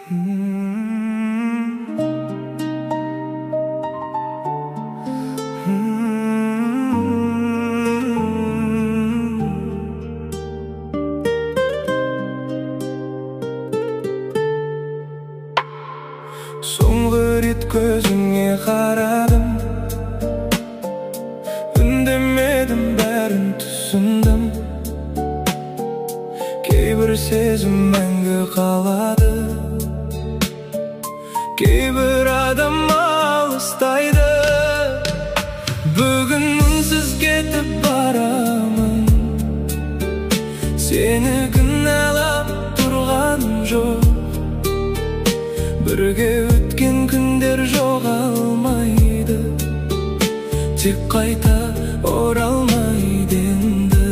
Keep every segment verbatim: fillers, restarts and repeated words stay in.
Соңғы рет көзіңе қарадым, үндемедім, бәрін түсіндім. Кейбір сезім мәңгі қалады, кейбір адам алыстайды. Бүгін үнсіз кетіп барамын, сені кінәлап тұрғаным жоқ. Бірге өткен күндер жоғалмайды, тек қайта оралмайды енді.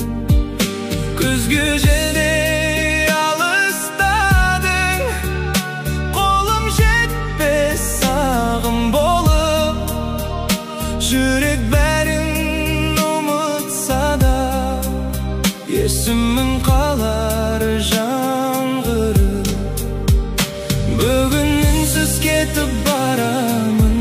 Күзгі желдей алыстадың, қолым жетпес сағым болып. Жүрек бәрін ұмытса да, есімің қалар жаңғырып. Бүгін үнсіз кетіп барамын,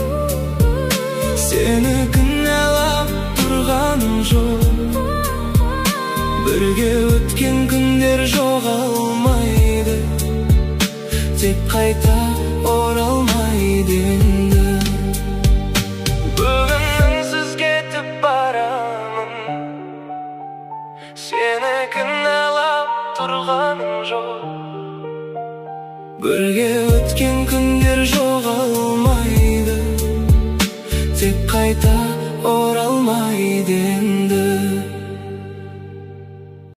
сені кінәлап тұрғаным жоқ. Бірге өткен күндер жоғалмайды, тек қайта оралмайды енді. Бүгін үнсіз кетіп барамын, сені кінәлап тұрғаным жоқ. Бірге өткен күн